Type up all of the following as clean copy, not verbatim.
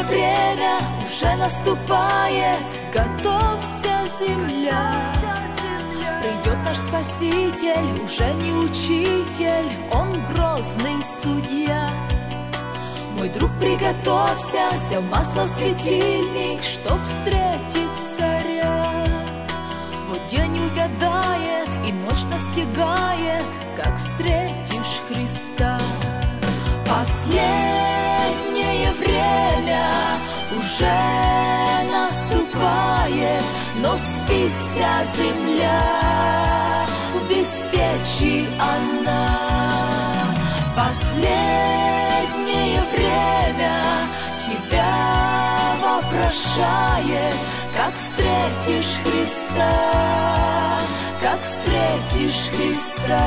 время уже наступает, готовься, земля. Придет наш Спаситель, уже не учитель, Он грозный судья. Мой друг, приготовься, сел масло в светильник, чтоб встретить царя. Вот день увядает и ночь настигает, как встретишь Христа. Последнее время уже наступает, но спит вся земля, обеспечи она. Последнее время тебя вопрошает, как встретишь Христа, как встретишь Христа.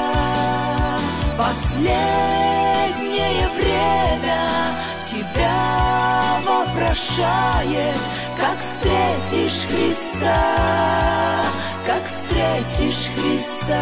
Последнее время тебя вопрошает, как встретишь Христа, как встретишь Христа.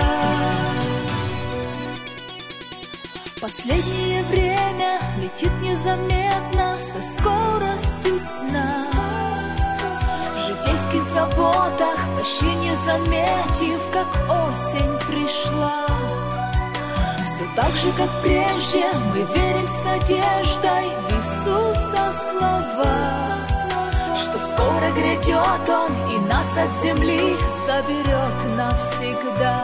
Последнее время летит незаметно со скоростью сна. В житейских заботах почти не заметив, как осень пришла. Все так же, как прежде, мы верим с надеждой в Иисуса слова, что скоро грядет Он и нас от земли заберет навсегда.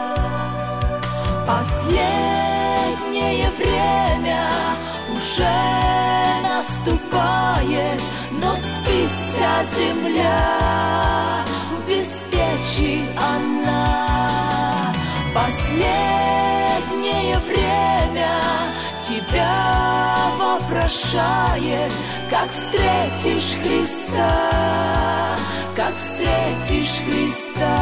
Последнее время уже наступает, но спит вся земля, обеспечи она. Последнее время тебя вопрошает, как встретишь Христа, как встретишь Христа.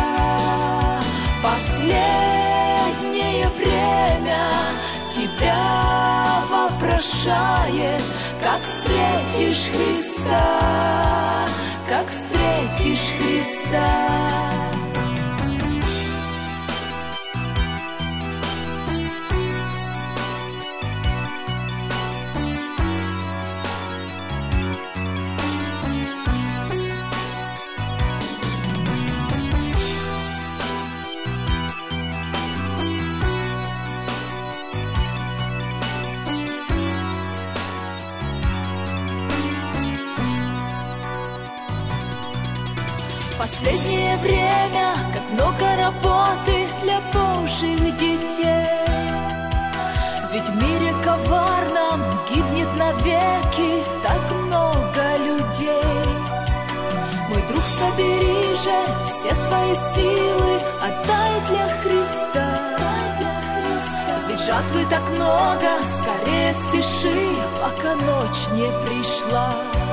Последнее время тебя вопрошает, как встретишь Христа, как встретишь Христа. Последнее время, как много работы для Божьих детей. Ведь в мире коварном гибнет навеки так много людей. Мой друг, собери же все свои силы, отдай для Христа. Ведь жатвы так много, скорее спеши, пока ночь не пришла.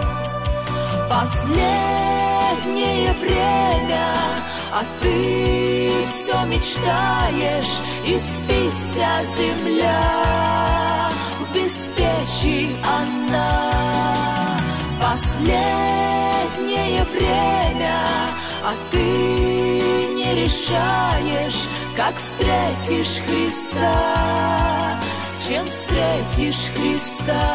Последнее время, а ты все мечтаешь, и спит вся земля, обеспечи она. Последнее время, а ты не решаешь, как встретишь Христа, с чем встретишь Христа.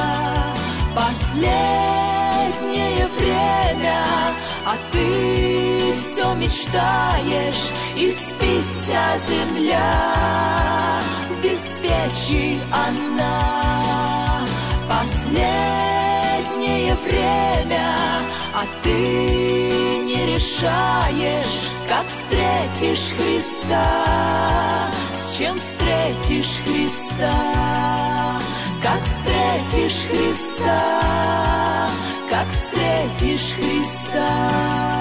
Последнее время, а ты все мечтаешь, и спит вся земля, обеспечи она. Последнее время, а ты не решаешь, как встретишь Христа, с чем встретишь Христа, как встретишь Христа, как встретишь Христа.